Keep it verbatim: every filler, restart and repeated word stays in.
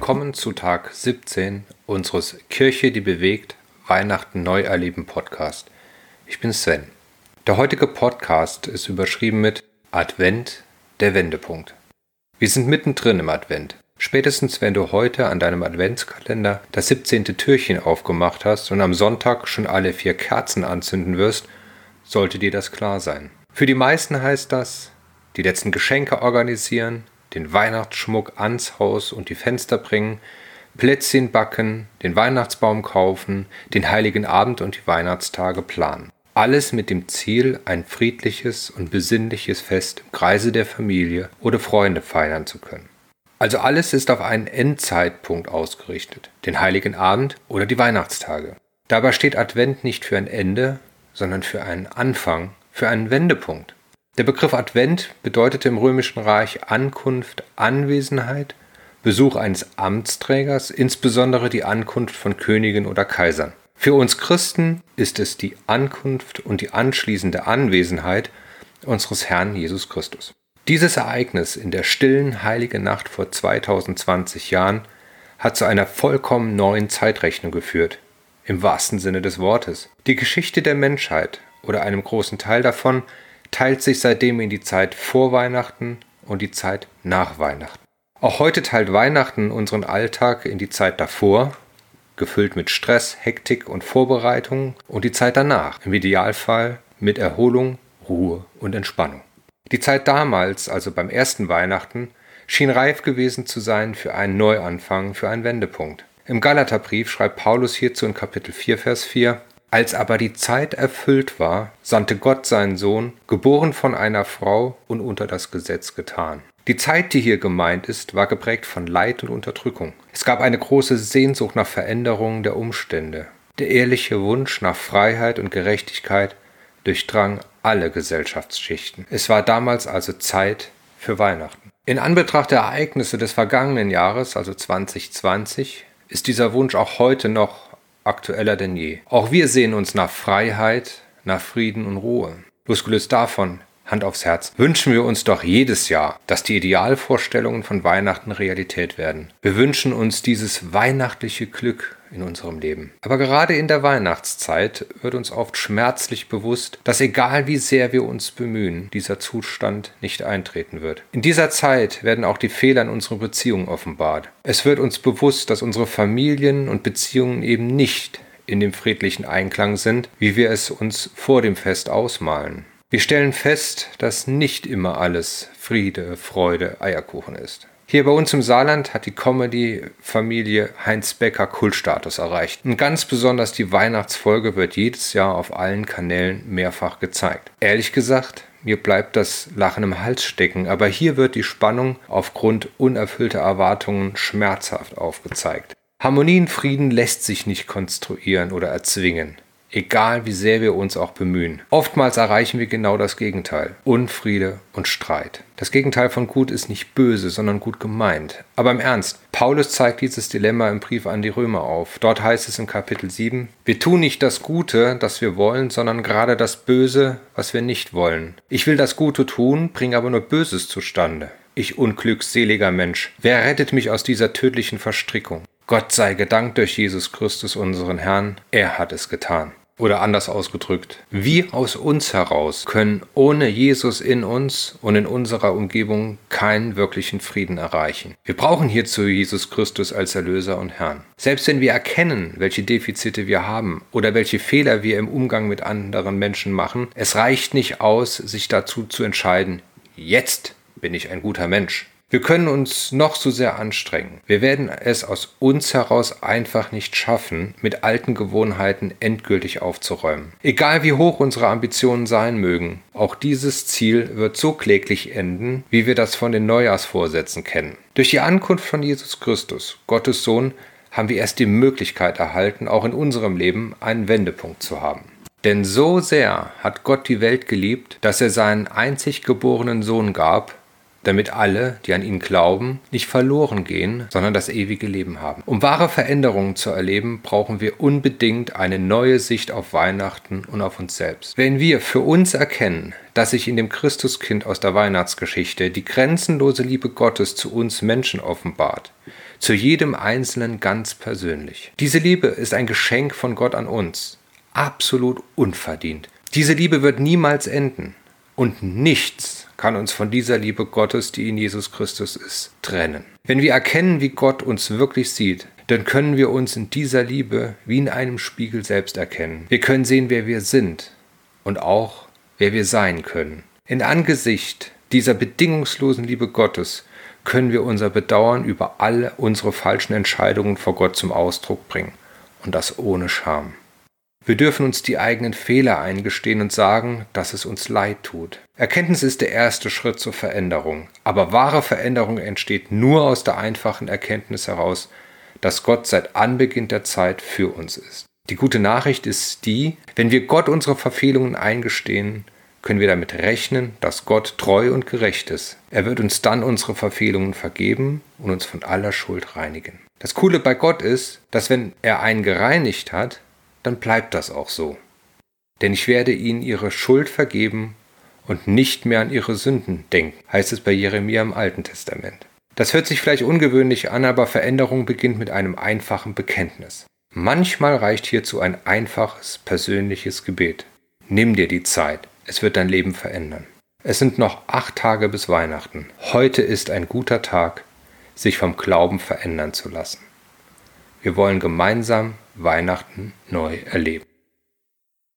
Willkommen zu Tag siebzehn unseres Kirche, die bewegt, Weihnachten neu erleben Podcast. Ich bin Sven. Der heutige Podcast ist überschrieben mit Advent, der Wendepunkt. Wir sind mittendrin im Advent. Spätestens wenn du heute an deinem Adventskalender das siebzehnte Türchen aufgemacht hast und am Sonntag schon alle vier Kerzen anzünden wirst, sollte dir das klar sein. Für die meisten heißt das, die letzten Geschenke organisieren, den Weihnachtsschmuck ans Haus und die Fenster bringen, Plätzchen backen, den Weihnachtsbaum kaufen, den Heiligen Abend und die Weihnachtstage planen. Alles mit dem Ziel, ein friedliches und besinnliches Fest im Kreise der Familie oder Freunde feiern zu können. Also alles ist auf einen Endzeitpunkt ausgerichtet, den Heiligen Abend oder die Weihnachtstage. Dabei steht Advent nicht für ein Ende, sondern für einen Anfang, für einen Wendepunkt. Der Begriff Advent bedeutete im Römischen Reich Ankunft, Anwesenheit, Besuch eines Amtsträgers, insbesondere die Ankunft von Königen oder Kaisern. Für uns Christen ist es die Ankunft und die anschließende Anwesenheit unseres Herrn Jesus Christus. Dieses Ereignis in der stillen heiligen Nacht vor zweitausendzwanzig Jahren hat zu einer vollkommen neuen Zeitrechnung geführt, im wahrsten Sinne des Wortes. Die Geschichte der Menschheit oder einem großen Teil davon teilt sich seitdem in die Zeit vor Weihnachten und die Zeit nach Weihnachten. Auch heute teilt Weihnachten unseren Alltag in die Zeit davor, gefüllt mit Stress, Hektik und Vorbereitungen, und die Zeit danach, im Idealfall mit Erholung, Ruhe und Entspannung. Die Zeit damals, also beim ersten Weihnachten, schien reif gewesen zu sein für einen Neuanfang, für einen Wendepunkt. Im Galaterbrief schreibt Paulus hierzu in Kapitel vier, Vers vier: Als aber die Zeit erfüllt war, sandte Gott seinen Sohn, geboren von einer Frau und unter das Gesetz getan. Die Zeit, die hier gemeint ist, war geprägt von Leid und Unterdrückung. Es gab eine große Sehnsucht nach Veränderung der Umstände. Der ehrliche Wunsch nach Freiheit und Gerechtigkeit durchdrang alle Gesellschaftsschichten. Es war damals also Zeit für Weihnachten. In Anbetracht der Ereignisse des vergangenen Jahres, also zwanzig zwanzig, ist dieser Wunsch auch heute noch aktueller denn je. Auch wir sehen uns nach Freiheit, nach Frieden und Ruhe. Losgelöst davon, Hand aufs Herz, wünschen wir uns doch jedes Jahr, dass die Idealvorstellungen von Weihnachten Realität werden. Wir wünschen uns dieses weihnachtliche Glück in unserem Leben. Aber gerade in der Weihnachtszeit wird uns oft schmerzlich bewusst, dass egal wie sehr wir uns bemühen, dieser Zustand nicht eintreten wird. In dieser Zeit werden auch die Fehler in unseren Beziehungen offenbart. Es wird uns bewusst, dass unsere Familien und Beziehungen eben nicht in dem friedlichen Einklang sind, wie wir es uns vor dem Fest ausmalen. Wir stellen fest, dass nicht immer alles Friede, Freude, Eierkuchen ist. Hier bei uns im Saarland hat die Comedy-Familie Heinz Becker Kultstatus erreicht. Und ganz besonders die Weihnachtsfolge wird jedes Jahr auf allen Kanälen mehrfach gezeigt. Ehrlich gesagt, mir bleibt das Lachen im Hals stecken, aber hier wird die Spannung aufgrund unerfüllter Erwartungen schmerzhaft aufgezeigt. Harmonie und Frieden lässt sich nicht konstruieren oder erzwingen. Egal wie sehr wir uns auch bemühen. Oftmals erreichen wir genau das Gegenteil. Unfriede und Streit. Das Gegenteil von gut ist nicht böse, sondern gut gemeint. Aber im Ernst, Paulus zeigt dieses Dilemma im Brief an die Römer auf. Dort heißt es in Kapitel sieben: Wir tun nicht das Gute, das wir wollen, sondern gerade das Böse, was wir nicht wollen. Ich will das Gute tun, bringe aber nur Böses zustande. Ich unglückseliger Mensch, wer rettet mich aus dieser tödlichen Verstrickung? Gott sei gedankt durch Jesus Christus, unseren Herrn, er hat es getan. Oder anders ausgedrückt, wir aus uns heraus können ohne Jesus in uns und in unserer Umgebung keinen wirklichen Frieden erreichen. Wir brauchen hierzu Jesus Christus als Erlöser und Herrn. Selbst wenn wir erkennen, welche Defizite wir haben oder welche Fehler wir im Umgang mit anderen Menschen machen, es reicht nicht aus, sich dazu zu entscheiden, jetzt bin ich ein guter Mensch. Wir können uns noch so sehr anstrengen. Wir werden es aus uns heraus einfach nicht schaffen, mit alten Gewohnheiten endgültig aufzuräumen. Egal wie hoch unsere Ambitionen sein mögen, auch dieses Ziel wird so kläglich enden, wie wir das von den Neujahrsvorsätzen kennen. Durch die Ankunft von Jesus Christus, Gottes Sohn, haben wir erst die Möglichkeit erhalten, auch in unserem Leben einen Wendepunkt zu haben. Denn so sehr hat Gott die Welt geliebt, dass er seinen einzig geborenen Sohn gab, damit alle, die an ihn glauben, nicht verloren gehen, sondern das ewige Leben haben. Um wahre Veränderungen zu erleben, brauchen wir unbedingt eine neue Sicht auf Weihnachten und auf uns selbst. Wenn wir für uns erkennen, dass sich in dem Christuskind aus der Weihnachtsgeschichte die grenzenlose Liebe Gottes zu uns Menschen offenbart, zu jedem Einzelnen ganz persönlich. Diese Liebe ist ein Geschenk von Gott an uns, absolut unverdient. Diese Liebe wird niemals enden und nichts kann uns von dieser Liebe Gottes, die in Jesus Christus ist, trennen. Wenn wir erkennen, wie Gott uns wirklich sieht, dann können wir uns in dieser Liebe wie in einem Spiegel selbst erkennen. Wir können sehen, wer wir sind und auch, wer wir sein können. In Angesicht dieser bedingungslosen Liebe Gottes können wir unser Bedauern über alle unsere falschen Entscheidungen vor Gott zum Ausdruck bringen. Und das ohne Scham. Wir dürfen uns die eigenen Fehler eingestehen und sagen, dass es uns leid tut. Erkenntnis ist der erste Schritt zur Veränderung. Aber wahre Veränderung entsteht nur aus der einfachen Erkenntnis heraus, dass Gott seit Anbeginn der Zeit für uns ist. Die gute Nachricht ist die, wenn wir Gott unsere Verfehlungen eingestehen, können wir damit rechnen, dass Gott treu und gerecht ist. Er wird uns dann unsere Verfehlungen vergeben und uns von aller Schuld reinigen. Das Coole bei Gott ist, dass wenn er einen gereinigt hat, dann bleibt das auch so. Denn ich werde ihnen ihre Schuld vergeben und nicht mehr an ihre Sünden denken, heißt es bei Jeremia im Alten Testament. Das hört sich vielleicht ungewöhnlich an, aber Veränderung beginnt mit einem einfachen Bekenntnis. Manchmal reicht hierzu ein einfaches, persönliches Gebet. Nimm dir die Zeit, es wird dein Leben verändern. Es sind noch acht Tage bis Weihnachten. Heute ist ein guter Tag, sich vom Glauben verändern zu lassen. Wir wollen gemeinsam Weihnachten neu erleben.